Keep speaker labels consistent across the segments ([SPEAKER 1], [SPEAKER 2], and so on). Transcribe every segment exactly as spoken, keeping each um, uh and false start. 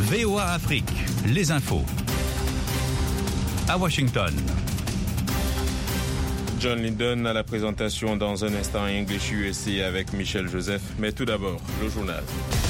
[SPEAKER 1] V O A Afrique, les infos. À Washington.
[SPEAKER 2] John Lydon à la présentation dans un instant English U S A avec Michel Joseph. Mais tout d'abord, le journal.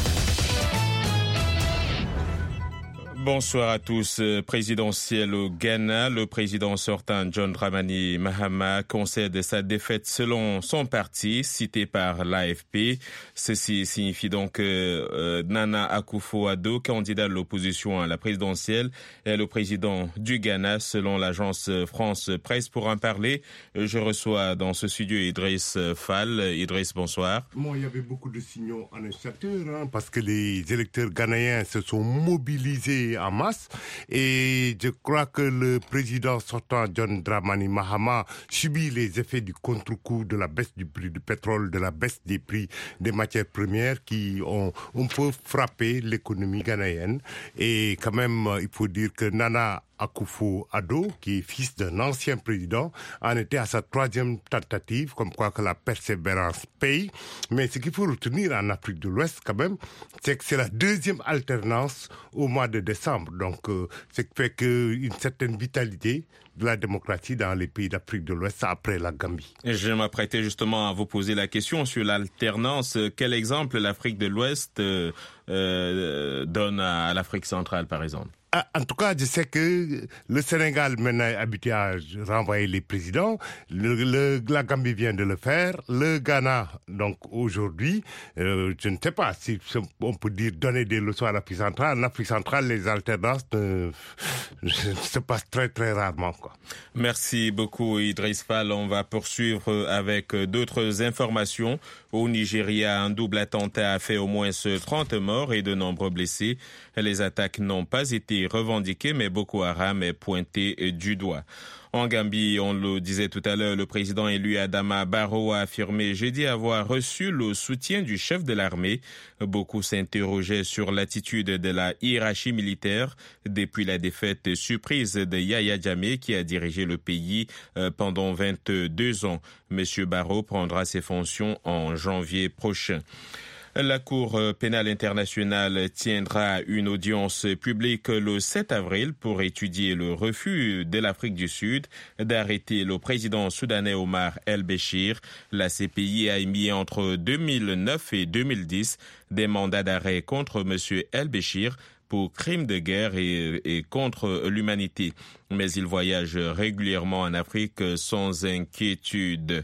[SPEAKER 2] Bonsoir à tous. Présidentiel au Ghana, le président sortant John Dramani Mahama concède sa défaite selon son parti, cité par l'A F P. Ceci signifie donc que euh, Nana Akufo-Addo, candidat de l'opposition à la présidentielle, est le président du Ghana, selon l'agence France Presse. Pour en parler, je reçois dans ce studio Idriss Fall. Idriss, bonsoir.
[SPEAKER 3] Moi, il y avait beaucoup de signaux annonciateurs, hein, parce que les électeurs ghanéens se sont mobilisés en masse, et je crois que le président sortant John Dramani Mahama subit les effets du contre-coup de la baisse du prix du pétrole, de la baisse des prix des matières premières qui ont un peu frappé l'économie ghanéenne. Et quand même, il faut dire que Nana Akufo-Addo, qui est fils d'un ancien président, en était à sa troisième tentative, comme quoi que la persévérance paye. Mais ce qu'il faut retenir en Afrique de l'Ouest, quand même, c'est que c'est la deuxième alternance au mois de décembre. Donc, euh, ce qui fait qu'une certaine vitalité de la démocratie dans les pays d'Afrique de l'Ouest après la Gambie.
[SPEAKER 2] Je m'apprêtais justement à vous poser la question sur l'alternance. Quel exemple l'Afrique de l'Ouest euh, euh, donne à l'Afrique centrale, par exemple?
[SPEAKER 3] En tout cas, je sais que le Sénégal maintenant est habitué à renvoyer les présidents. Le, le, la Gambie vient de le faire. Le Ghana, donc aujourd'hui, euh, je ne sais pas si on peut dire donner des leçons à l'Afrique centrale. En Afrique centrale, les alternances euh, se passent très très rarement, quoi.
[SPEAKER 2] Merci beaucoup Idriss Fall. On va poursuivre avec d'autres informations. Au Nigeria, un double attentat a fait au moins trente morts et de nombreux blessés. Les attaques n'ont pas été revendiquées, mais Boko Haram est pointé du doigt. En Gambie, on le disait tout à l'heure, le président élu Adama Barrow a affirmé jeudi avoir reçu le soutien du chef de l'armée. Beaucoup s'interrogeaient sur l'attitude de la hiérarchie militaire depuis la défaite surprise de Yahya Jammeh qui a dirigé le pays pendant vingt-deux ans. Monsieur Barrow prendra ses fonctions en janvier prochain. La Cour pénale internationale tiendra une audience publique le sept avril pour étudier le refus de l'Afrique du Sud d'arrêter le président soudanais Omar el-Béchir. La C P I a émis entre deux mille neuf et deux mille dix des mandats d'arrêt contre M. el-Béchir pour crimes de guerre et, et contre l'humanité. Mais il voyage régulièrement en Afrique sans inquiétude.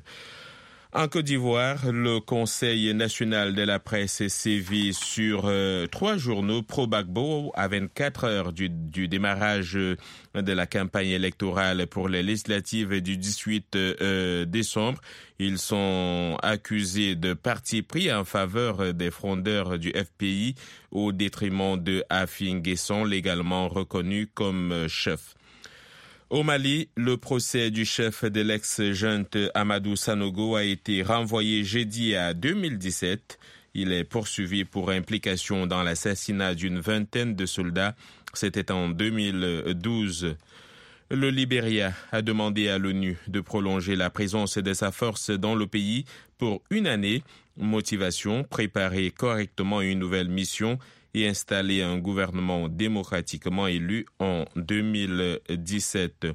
[SPEAKER 2] En Côte d'Ivoire, le Conseil national de la presse sévit sur euh, trois journaux pro-Gbagbo à vingt-quatre heures du, du démarrage de la campagne électorale pour les législatives du dix-huit euh, décembre. Ils sont accusés de parti pris en faveur des frondeurs du F P I au détriment de Afin Guesson, légalement reconnu comme chef. Au Mali, le procès du chef de l'ex-junte Amadou Sanogo a été renvoyé jeudi à deux mille dix-sept. Il est poursuivi pour implication dans l'assassinat d'une vingtaine de soldats. C'était en deux mille douze. Le Libéria a demandé à l'ONU de prolonger la présence de sa force dans le pays pour une année. Motivation, préparer correctement une nouvelle mission et installer un gouvernement démocratiquement élu en deux mille dix-sept.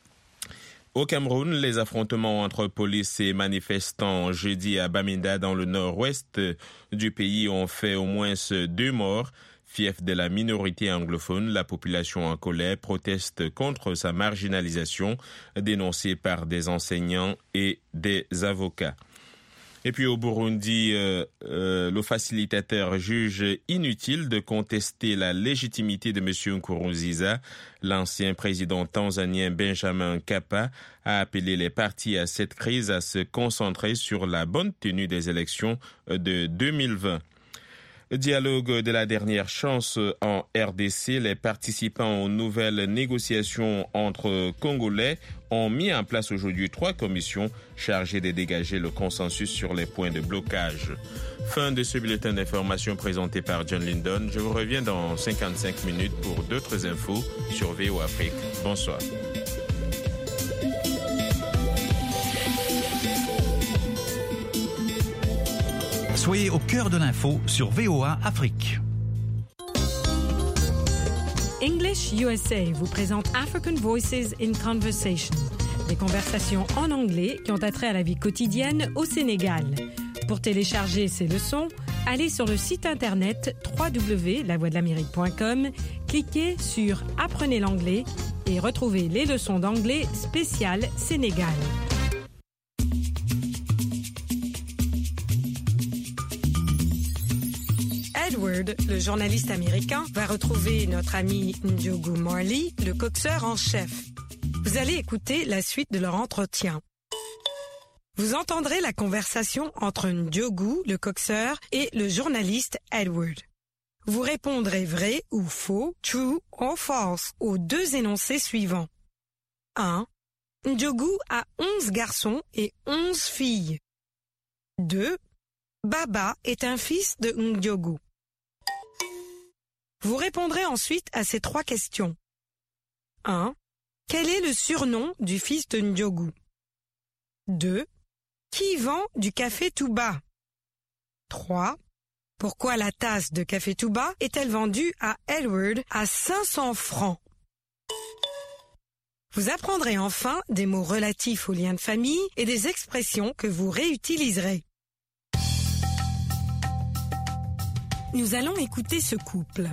[SPEAKER 2] Au Cameroun, les affrontements entre police et manifestants jeudi à Bamenda dans le nord-ouest du pays ont fait au moins deux morts. Fief de la minorité anglophone, la population en colère proteste contre sa marginalisation dénoncée par des enseignants et des avocats. Et puis au Burundi, euh, euh, le facilitateur juge inutile de contester la légitimité de M. Nkurunziza. L'ancien président tanzanien Benjamin Mkapa a appelé les partis à cette crise à se concentrer sur la bonne tenue des élections de deux mille vingt. Dialogue de la dernière chance en R D C, les participants aux nouvelles négociations entre Congolais ont mis en place aujourd'hui trois commissions chargées de dégager le consensus sur les points de blocage. Fin de ce bulletin d'information présenté par John Lydon. Je vous reviens dans cinquante-cinq minutes pour d'autres infos sur V O A Afrique. Bonsoir.
[SPEAKER 1] Soyez au cœur de l'info sur V O A Afrique.
[SPEAKER 4] English U S A vous présente African Voices in Conversation, des conversations en anglais qui ont attrait à la vie quotidienne au Sénégal. Pour télécharger ces leçons, allez sur le site internet w w w point la voix de l'amérique point com, cliquez sur Apprenez l'anglais et retrouvez les leçons d'anglais spéciales Sénégal. Edward, le journaliste américain, va retrouver notre ami Ndiogu Marley, le coxeur en chef. Vous allez écouter la suite de leur entretien. Vous entendrez la conversation entre Ndiogu, le coxeur, et le journaliste Edward. Vous répondrez vrai ou faux, true or false, aux deux énoncés suivants. un. Ndiogu a onze garçons et onze filles. deux. Baba est un fils de Ndiogu. Vous répondrez ensuite à ces trois questions. un. Quel est le surnom du fils de Ndiogu? deux. Qui vend du café Touba? trois. Pourquoi la tasse de café Touba est-elle vendue à Edward à cinq cents francs? Vous apprendrez enfin des mots relatifs aux liens de famille et des expressions que vous réutiliserez. Nous allons écouter ce couple.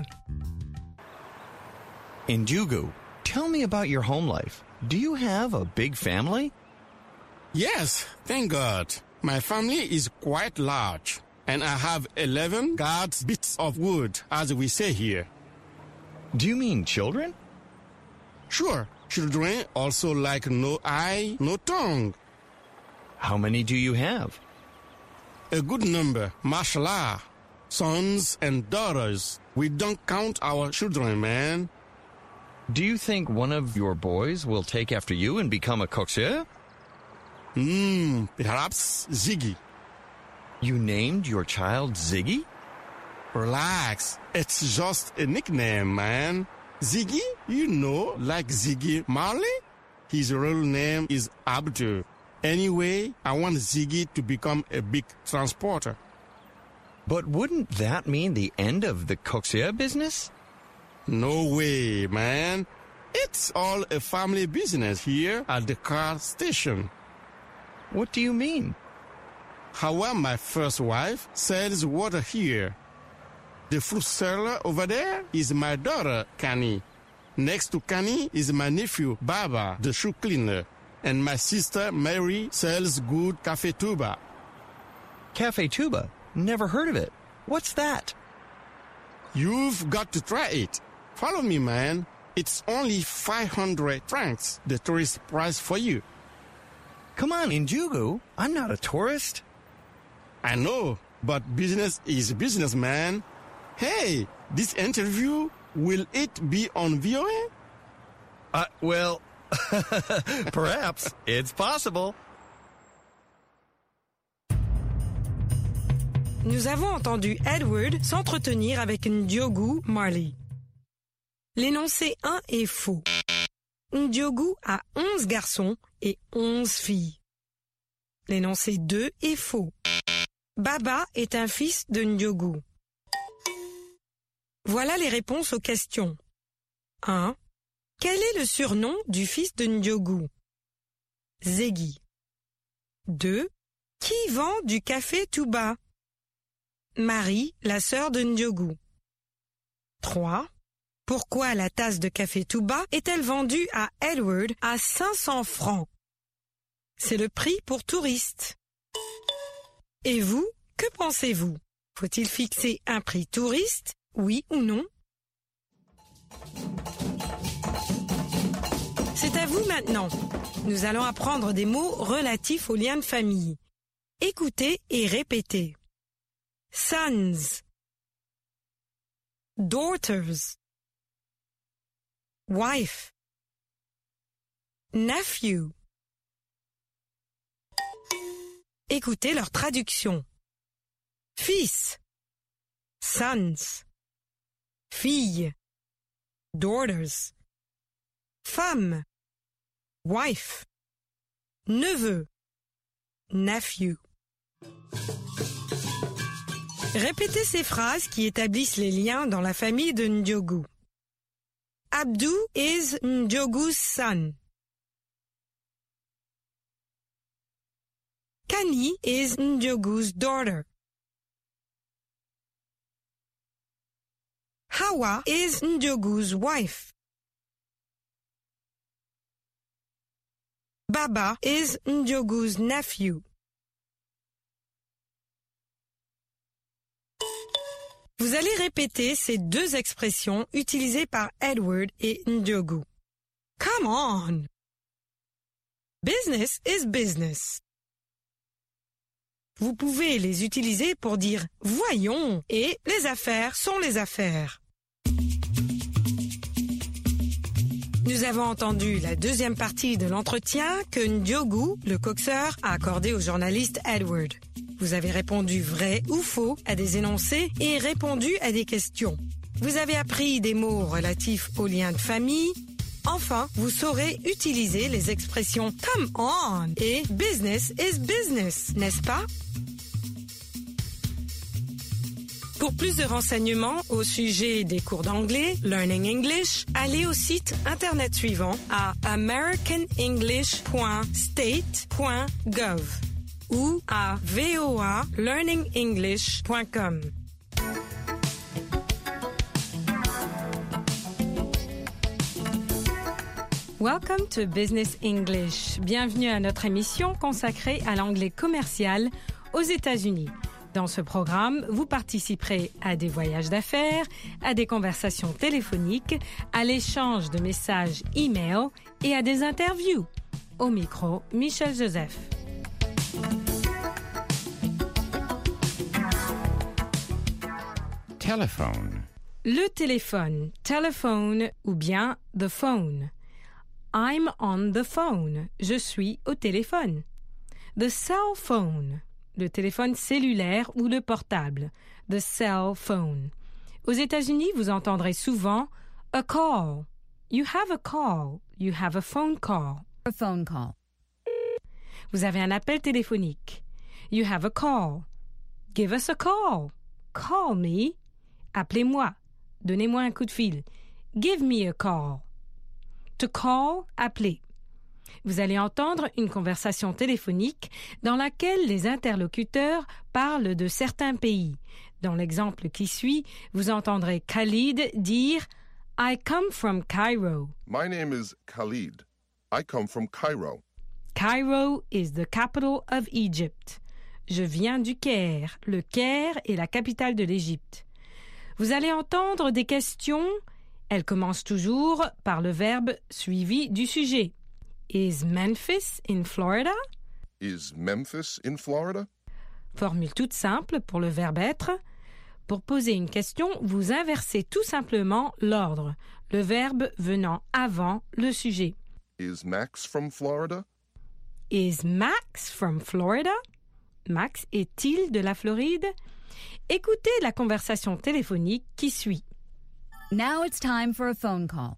[SPEAKER 5] Ndiogu, tell me about your home life. Do you have a big family?
[SPEAKER 6] Yes, thank God. My family is quite large, and I have eleven guards bits of wood, as we say here.
[SPEAKER 5] Do you mean children?
[SPEAKER 6] Sure, children also like no eye, no tongue.
[SPEAKER 5] How many do you have?
[SPEAKER 6] A good number, mashallah. Sons and daughters. We don't count our children, man.
[SPEAKER 5] Do you think one of your boys will take after you and become a coxeur?
[SPEAKER 6] Hmm, perhaps Ziggy.
[SPEAKER 5] You named your child Ziggy?
[SPEAKER 6] Relax, it's just a nickname, man. Ziggy, you know, like Ziggy Marley? His real name is Abdul. Anyway, I want Ziggy to become a big transporter.
[SPEAKER 5] But wouldn't that mean the end of the coxeur business?
[SPEAKER 6] No way, man. It's all a family business here at the car station.
[SPEAKER 5] What do you mean?
[SPEAKER 6] Hawa, my first wife, sells water here. The fruit seller over there is my daughter, Kani. Next to Kani is my nephew, Baba, the shoe cleaner. And my sister, Mary, sells good Café Touba.
[SPEAKER 5] Café Touba? Never heard of it. What's that?
[SPEAKER 6] You've got to try it. Follow me, man. It's only five hundred francs, the tourist price for you.
[SPEAKER 5] Come on, Ndiogu. I'm not a tourist.
[SPEAKER 6] I know, but business is business, man. Hey, this interview, will it be on V O A?
[SPEAKER 5] Uh, well, perhaps. It's possible.
[SPEAKER 4] Nous avons entendu Edward s'entretenir avec Ndiogu Marley. L'énoncé un est faux. Ndiogu a onze garçons et onze filles. L'énoncé deux est faux. Baba est un fils de Ndiogu. Voilà les réponses aux questions. un. Quel est le surnom du fils de Ndiogu? Ziggy. deux. Qui vend du café Touba? Marie, la sœur de Ndiogu. trois. Pourquoi la tasse de café Touba est-elle vendue à Edward à cinq cents francs? C'est le prix pour touristes. Et vous, que pensez-vous? Faut-il fixer un prix touriste, oui ou non? C'est à vous maintenant. Nous allons apprendre des mots relatifs aux liens de famille. Écoutez et répétez. Sons, daughters, wife, nephew. Écoutez leur traduction. Fils, sons, fille, daughters, femme, wife, neveu, nephew. Répétez ces phrases qui établissent les liens dans la famille de Ndiogu. Abdou is Ndjogu's son. Kani is Ndjogu's daughter. Hawa is Ndjogu's wife. Baba is Ndjogu's nephew. Vous allez répéter ces deux expressions utilisées par Edward et Ndjogu. Come on! Business is business. Vous pouvez les utiliser pour dire « voyons » et « les affaires sont les affaires ». Nous avons entendu la deuxième partie de l'entretien que Ndjogu, le coxeur, a accordé au journaliste Edward. Vous avez répondu vrai ou faux à des énoncés et répondu à des questions. Vous avez appris des mots relatifs aux liens de famille. Enfin, vous saurez utiliser les expressions « come on » et « business is business », n'est-ce pas? Pour plus de renseignements au sujet des cours d'anglais, Learning English, allez au site internet suivant à american english point state point gov ou à voa learning english point com. Welcome to Business English. Bienvenue à notre émission consacrée à l'anglais commercial aux États-Unis. Dans ce programme, vous participerez à des voyages d'affaires, à des conversations téléphoniques, à l'échange de messages e-mail et à des interviews. Au micro, Michel Joseph.
[SPEAKER 7] Telephone.
[SPEAKER 4] Le téléphone, telephone ou bien the phone. I'm on the phone. Je suis au téléphone. The cell phone. Le téléphone cellulaire ou le portable. The cell phone. Aux États-Unis, vous entendrez souvent a call. You have a call. You have a phone call.
[SPEAKER 8] A phone call.
[SPEAKER 4] Vous avez un appel téléphonique. You have a call. Give us a call. Call me. Appelez-moi. Donnez-moi un coup de fil. Give me a call. To call, appeler. Vous allez entendre une conversation téléphonique dans laquelle les interlocuteurs parlent de certains pays. Dans l'exemple qui suit, vous entendrez Khalid dire « I come from Cairo ».
[SPEAKER 9] My name is Khalid. I come from Cairo.
[SPEAKER 4] Cairo is the capital of Egypt. Je viens du Caire. Le Caire est la capitale de l'Égypte. Vous allez entendre des questions. Elles commencent toujours par le verbe suivi du sujet. Is Memphis in Florida?
[SPEAKER 9] Is Memphis in Florida?
[SPEAKER 4] Formule toute simple pour le verbe être. Pour poser une question, vous inversez tout simplement l'ordre, le verbe venant avant le sujet.
[SPEAKER 9] Is Max from Florida?
[SPEAKER 4] Is Max from Florida? Max est-il de la Floride? Écoutez la conversation téléphonique qui suit.
[SPEAKER 8] Now it's time for a phone call.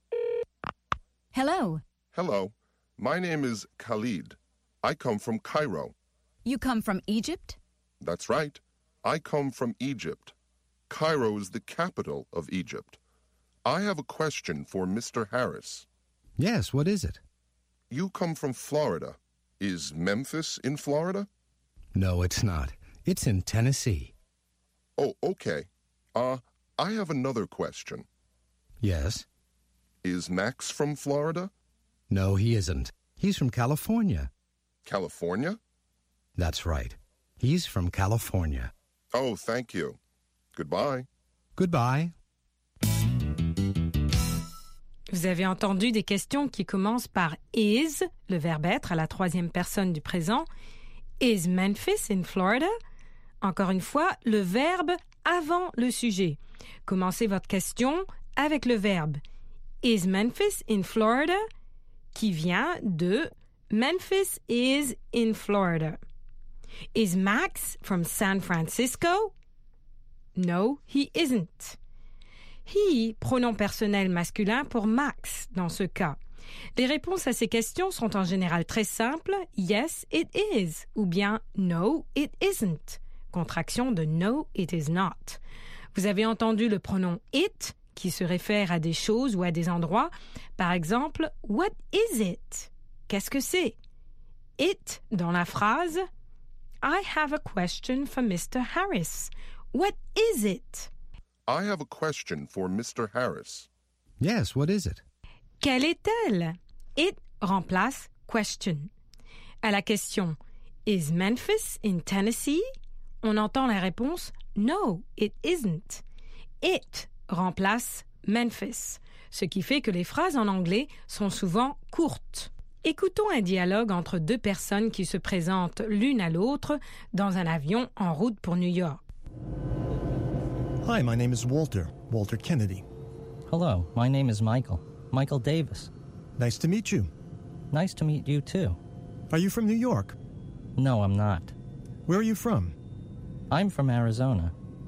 [SPEAKER 8] Hello.
[SPEAKER 9] Hello. My name is Khalid. I come from Cairo.
[SPEAKER 8] You come from Egypt?
[SPEAKER 9] That's right. I come from Egypt. Cairo is the capital of Egypt. I have a question for Mister Harris.
[SPEAKER 7] Yes, what is it?
[SPEAKER 9] You come from Florida. Is Memphis in Florida?
[SPEAKER 7] No, it's not. It's in Tennessee.
[SPEAKER 9] Oh, okay. Uh, I have another question.
[SPEAKER 7] Yes?
[SPEAKER 9] Is Max from Florida?
[SPEAKER 7] No, he isn't. He's from California.
[SPEAKER 9] California?
[SPEAKER 7] That's right. He's from California.
[SPEAKER 9] Oh, thank you. Goodbye.
[SPEAKER 7] Goodbye.
[SPEAKER 4] Vous avez entendu des questions qui commencent par is, le verbe être à la troisième personne du présent. Is Memphis in Florida? Encore une fois, le verbe avant le sujet. Commencez votre question avec le verbe Is Memphis in Florida? Qui vient de Memphis is in Florida. Is Max from San Francisco? No, he isn't. He, pronom personnel masculin pour Max dans ce cas. Les réponses à ces questions sont en général très simples. Yes, it is. Ou bien no, it isn't. Contraction de no, it is not. Vous avez entendu le pronom it qui se réfère à des choses ou à des endroits. Par exemple, what is it? Qu'est-ce que c'est? It dans la phrase I have a question for Mister Harris. What is it?
[SPEAKER 9] I have a question for Mister Harris.
[SPEAKER 7] Yes, what is it?
[SPEAKER 4] Quelle est-elle? It remplace question. À la question Is Memphis in Tennessee? On entend la réponse No, it isn't. It remplace Memphis, ce qui fait que les phrases en anglais sont souvent courtes. Écoutons un dialogue entre deux personnes qui se présentent l'une à l'autre dans un avion en route pour New York.
[SPEAKER 10] Hi, my name is Walter, Walter Kennedy.
[SPEAKER 11] Hello, my name is Michael, Michael Davis.
[SPEAKER 10] Nice to meet you.
[SPEAKER 11] Nice to meet you too.
[SPEAKER 10] Are you from New York?
[SPEAKER 11] No, I'm not.
[SPEAKER 10] Where are you from?
[SPEAKER 11] I'm from Arizona.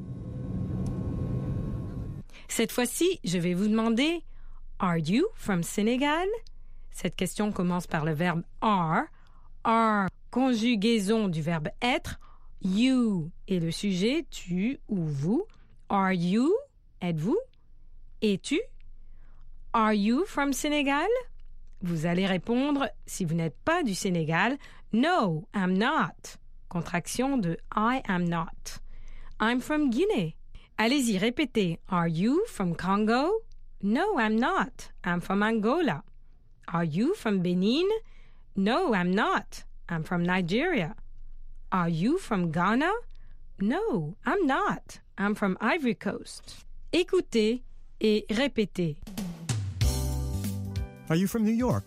[SPEAKER 4] Cette fois-ci, je vais vous demander Are you from Senegal? Cette question commence par le verbe are. Are, conjugaison du verbe être. You est le sujet, tu ou vous. Are you? Êtes-vous? Es-tu? Are you from Senegal? Vous allez répondre, si vous n'êtes pas du Sénégal, No, I'm not. Contraction de I am not. I'm from Guinea. Allez-y, répétez. Are you from Congo? No, I'm not. I'm from Angola. Are you from Benin? No, I'm not. I'm from Nigeria. Are you from Ghana? No, I'm not. I'm from Ivory Coast. Écoutez et répétez.
[SPEAKER 10] Are you from New York?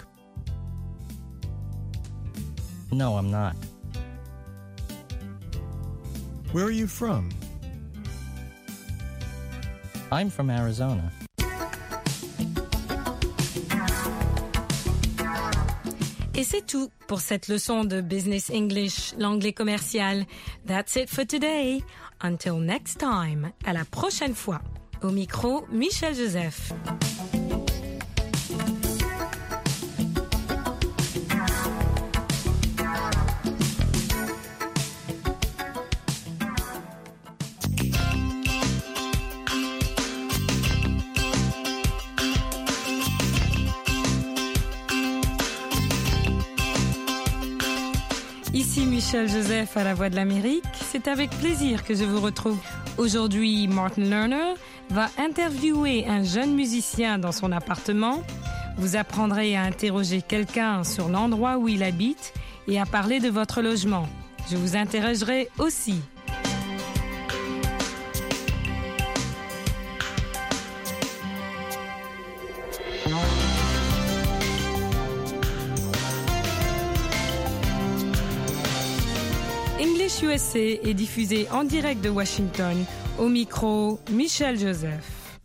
[SPEAKER 11] No, I'm not.
[SPEAKER 10] Where are you from?
[SPEAKER 11] I'm from Arizona.
[SPEAKER 4] Et c'est tout pour cette leçon de Business English, l'anglais commercial. That's it for today. Until next time. À la prochaine fois. Au micro, Michel Joseph. Ici Michel Joseph à la Voix de l'Amérique. C'est avec plaisir que je vous retrouve. Aujourd'hui, Martin Lerner va interviewer un jeune musicien dans son appartement. Vous apprendrez à interroger quelqu'un sur l'endroit où il habite et à parler de votre logement. Je vous interrogerai aussi. English U S A est diffusé en direct de Washington. Au micro, Michel Joseph.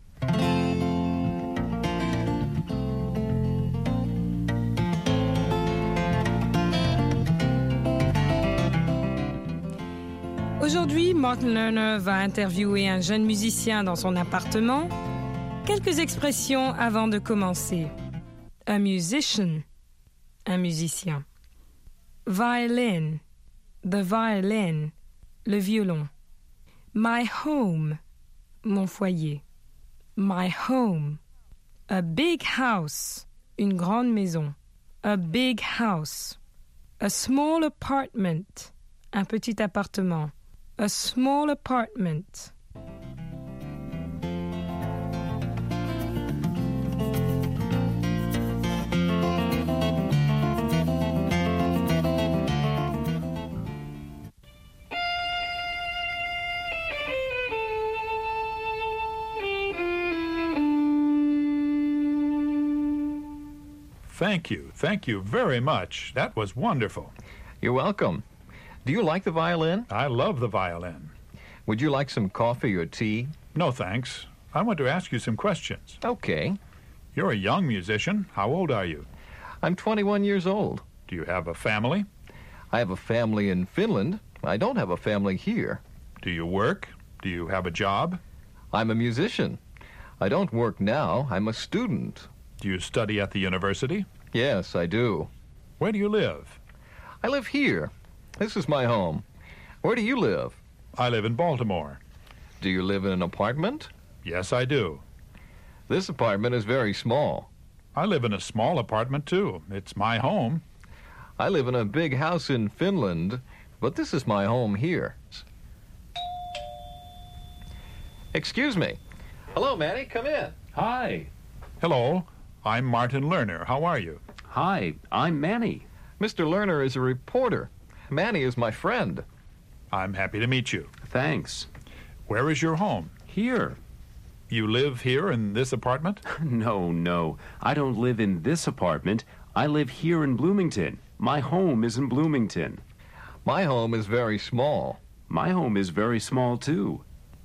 [SPEAKER 4] Aujourd'hui, Martin Lerner va interviewer un jeune musicien dans son appartement. Quelques expressions avant de commencer. A musician, un musicien. Violin, the violin, le violon. My home, mon foyer. My home. A big house, une grande maison. A big house. A small apartment, un petit appartement. A small apartment.
[SPEAKER 12] Thank you. Thank you very much. That was wonderful.
[SPEAKER 5] You're welcome. Do you like the violin?
[SPEAKER 12] I love the violin.
[SPEAKER 5] Would you like some coffee or tea?
[SPEAKER 12] No, thanks. I want to ask you some questions.
[SPEAKER 5] Okay.
[SPEAKER 12] You're a young musician. How old are you?
[SPEAKER 5] I'm twenty-one years old.
[SPEAKER 12] Do you have a family?
[SPEAKER 5] I have a family in Finland. I don't have a family here.
[SPEAKER 12] Do you work? Do you have a job?
[SPEAKER 5] I'm a musician. I don't work now. I'm a student.
[SPEAKER 12] Do you study at the university?
[SPEAKER 5] Yes, I do.
[SPEAKER 12] Where do you live?
[SPEAKER 5] I live here. This is my home. Where do you live?
[SPEAKER 12] I live in Baltimore.
[SPEAKER 5] Do you live in an apartment?
[SPEAKER 12] Yes, I do.
[SPEAKER 5] This apartment is very small.
[SPEAKER 12] I live in a small apartment, too. It's my home.
[SPEAKER 5] I live in a big house in Finland, but this is my home here. Excuse me. Hello, Manny. Come in.
[SPEAKER 13] Hi.
[SPEAKER 12] Hello. I'm Martin Lerner. How are you?
[SPEAKER 13] Hi. I'm Manny.
[SPEAKER 5] Mister Lerner is a reporter. Manny is my friend.
[SPEAKER 12] I'm happy to meet you.
[SPEAKER 13] Thanks.
[SPEAKER 12] Where is your home?
[SPEAKER 13] Here.
[SPEAKER 12] You live here in this apartment?
[SPEAKER 13] No, no. I don't live in this apartment. I live here in Bloomington. My home is in Bloomington.
[SPEAKER 5] My home is very small.
[SPEAKER 13] My home is very small, too.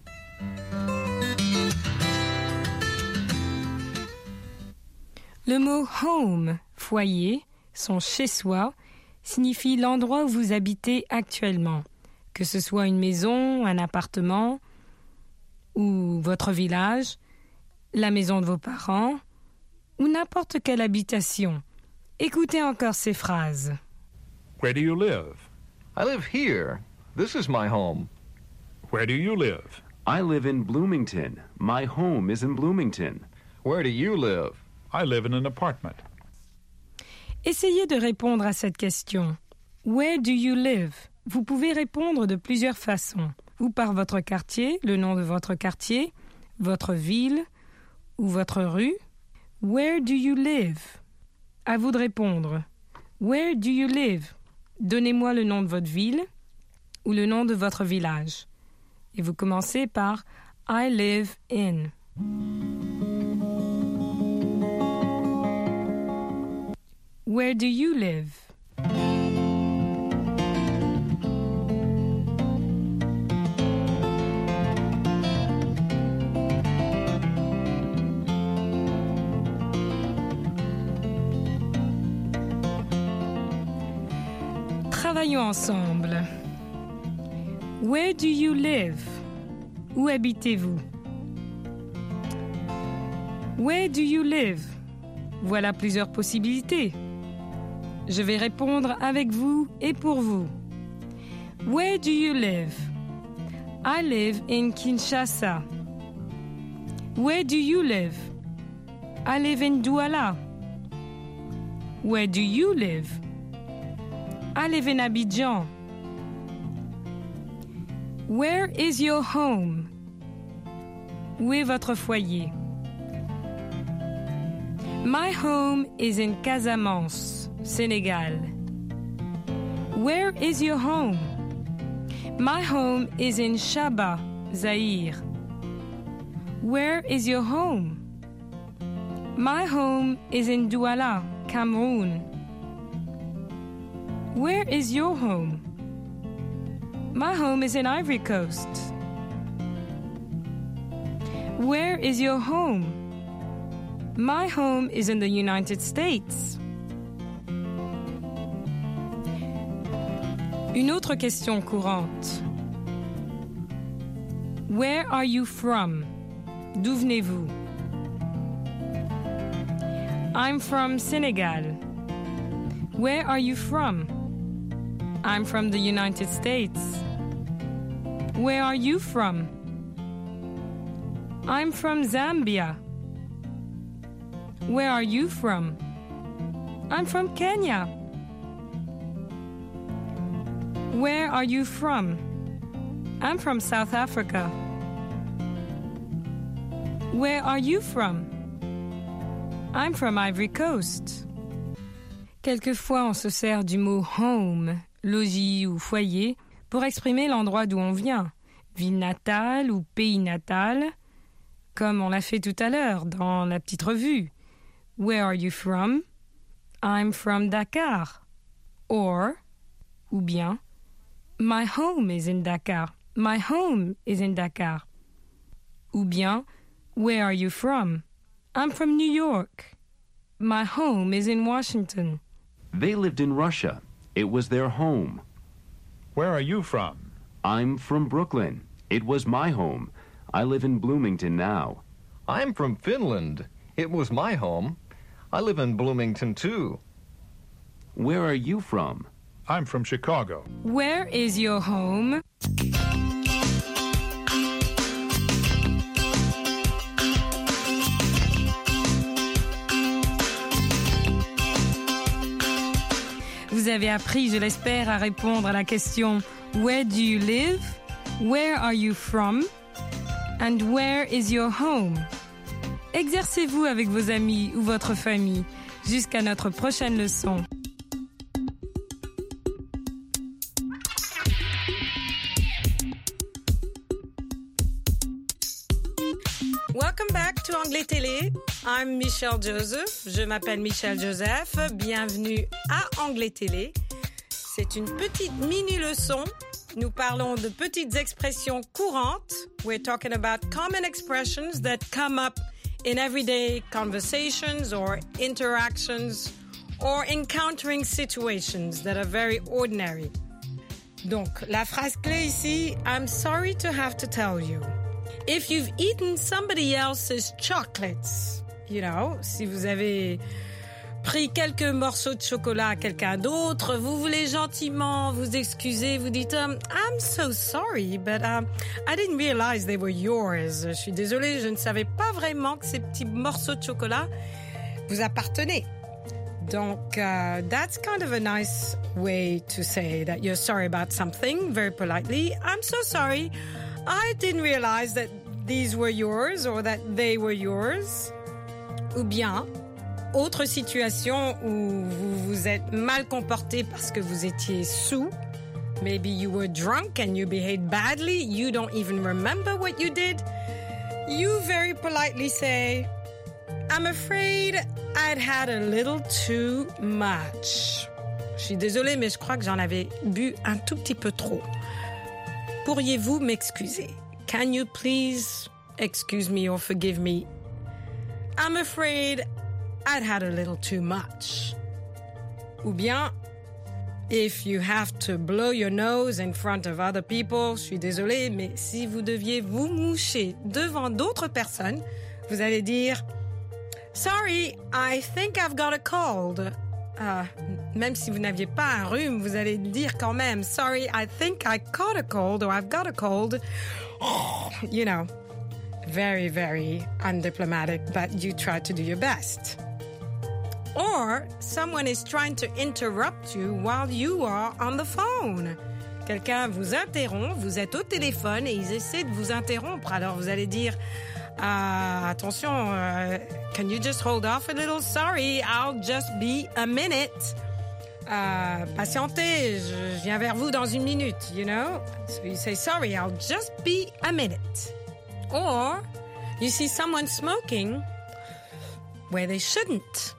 [SPEAKER 4] Le mot home, foyer, son chez-soi, signifie l'endroit où vous habitez actuellement, que ce soit une maison, un appartement ou votre village, la maison de vos parents ou n'importe quelle habitation. Écoutez encore ces phrases.
[SPEAKER 12] Where do you live?
[SPEAKER 5] I live here. This is my home.
[SPEAKER 12] Where do you live?
[SPEAKER 13] I live in Bloomington. My home is in Bloomington.
[SPEAKER 5] Where do you live?
[SPEAKER 12] I live in an apartment.
[SPEAKER 4] Essayez de répondre à cette question. Where do you live? Vous pouvez répondre de plusieurs façons. Ou par votre quartier, le nom de votre quartier, votre ville ou votre rue. Where do you live? À vous de répondre. Where do you live? Donnez-moi le nom de votre ville ou le nom de votre village. Et vous commencez par I live in. Where do you live? Travaillons ensemble. Where do you live? Où habitez-vous? Where do you live? Voilà plusieurs possibilités. Je vais répondre avec vous et pour vous. Where do you live? I live in Kinshasa. Where do you live? I live in Douala. Where do you live? I live in Abidjan. Where is your home? Où est votre foyer? My home is in Casamance, Senegal. Where is your home? My home is in Shaba, Zaire. Where is your home? My home is in Douala, Cameroon. Where is your home? My home is in Ivory Coast. Where is your home? My home is in the United States. Une autre question courante. Where are you from? D'où venez-vous? I'm from Senegal. Where are you from? I'm from the United States. Where are you from? I'm from Zambia. Where are you from? I'm from Kenya. Where are you from? I'm from South Africa. Where are you from? I'm from Ivory Coast. Quelquefois, on se sert du mot home, logis ou foyer, pour exprimer l'endroit d'où on vient, ville natale ou pays natal, comme on l'a fait tout à l'heure dans la petite revue. Where are you from? I'm from Dakar. Or, ou bien, my home is in Dakar. My home is in Dakar. Ou bien, where are you from? I'm from New York. My home is in Washington.
[SPEAKER 13] They lived in Russia. It was their home.
[SPEAKER 12] Where are you from?
[SPEAKER 13] I'm from Brooklyn. It was my home. I live in Bloomington now.
[SPEAKER 5] I'm from Finland. It was my home. I live in Bloomington, too.
[SPEAKER 13] Where are you from?
[SPEAKER 12] I'm from Chicago.
[SPEAKER 4] Where is your home?
[SPEAKER 14] avez appris, je l'espère, à répondre à la question Where do you live? Where are you from? And where is your home? Exercez-vous avec vos amis ou votre famille. Jusqu'à notre prochaine leçon.
[SPEAKER 4] Welcome back to Anglais Télé. I'm Michelle Joseph. Je m'appelle Michelle Joseph. Bienvenue à Anglais Télé. C'est une petite mini-leçon. Nous parlons de petites expressions courantes. We're talking about common expressions that come up in everyday conversations or interactions or encountering situations that are very ordinary. Donc, la phrase clé ici, I'm sorry to have to tell you. If you've eaten somebody else's chocolates, you know, si vous avez pris quelques morceaux de chocolat à quelqu'un d'autre, vous voulez gentiment vous excuser, vous dites um, I'm so sorry, but um, I didn't realize they were yours. Je suis désolée, je ne savais pas vraiment que ces petits morceaux de chocolat vous appartenaient. Donc, uh, that's kind of a nice way to say that you're sorry about something, very politely. I'm so sorry. I didn't realize that these were yours or that they were yours. Ou bien, autre situation où vous vous êtes mal comporté parce que vous étiez sous. Maybe you were drunk and you behaved badly. You don't even remember what you did. You very politely say, I'm afraid I'd had a little too much. Je suis désolée, mais je crois que j'en avais bu un tout petit peu trop. Pourriez-vous m'excuser? Can you please excuse me or forgive me? I'm afraid I'd had a little too much. Ou bien, if you have to blow your nose in front of other people, je suis désolée, mais si vous deviez vous moucher devant d'autres personnes, vous allez dire, sorry, I think I've got a cold. Uh, même si vous n'aviez pas un rhume, vous allez dire quand même, sorry, I think I caught a cold or I've got a cold. You know, very, very undiplomatic, but you try to do your best. Or someone is trying to interrupt you while you are on the phone. Quelqu'un vous interrompt, vous êtes au téléphone et ils essaient de vous interrompre. Alors vous allez dire, Uh, attention, uh, can you just hold off a little? Sorry, I'll just be a minute. Uh, patientez, je viens vers vous dans une minute, you know? So you say, sorry, I'll just be a minute. Or you see someone smoking where they shouldn't.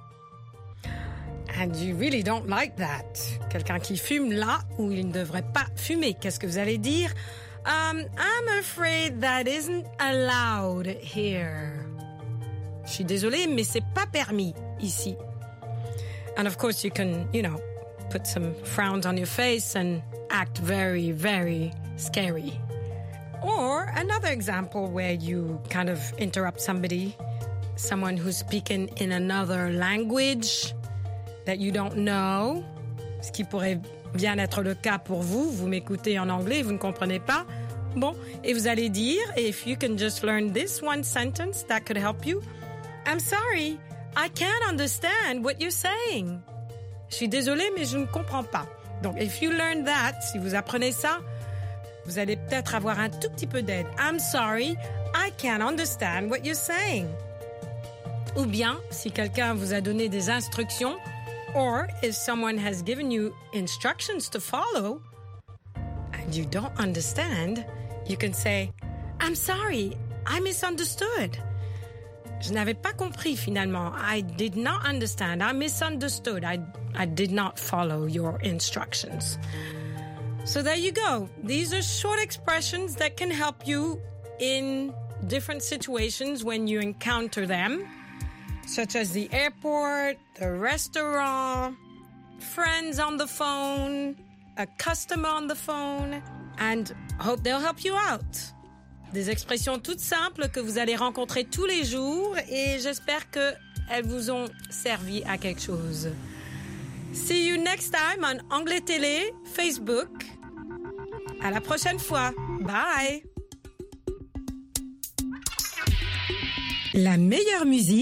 [SPEAKER 4] And you really don't like that. Quelqu'un qui fume là où il ne devrait pas fumer. Qu'est-ce que vous allez dire? Um, I'm afraid that isn't allowed here. Je suis désolée, mais c'est pas permis ici. And of course you can, you know, put some frowns on your face and act very, very scary. Or another example where you kind of interrupt somebody, someone who's speaking in another language that you don't know, ce qui pourrait bien être le cas pour vous. Vous m'écoutez en anglais, vous ne comprenez pas. Bon, et vous allez dire, if you can just learn this one sentence, that could help you. I'm sorry, I can't understand what you're saying. Je suis désolée, mais je ne comprends pas. Donc, if you learn that, si vous apprenez ça, vous allez peut-être avoir un tout petit peu d'aide. I'm sorry, I can't understand what you're saying. Ou bien, si quelqu'un vous a donné des instructions, or if someone has given you instructions to follow and you don't understand, you can say, I'm sorry, I misunderstood. Je n'avais pas compris finalement. I did not understand. I misunderstood. I, I did not follow your instructions. So there you go. These are short expressions that can help you in different situations when you encounter them, such as the airport, the restaurant, friends on the phone, a customer on the phone, and hope they'll help you out. Des expressions toutes simples que vous allez rencontrer tous les jours et j'espère qu'elles vous ont servi à quelque chose. See you next time on Anglais Télé, Facebook. À la prochaine fois. Bye. La meilleure musique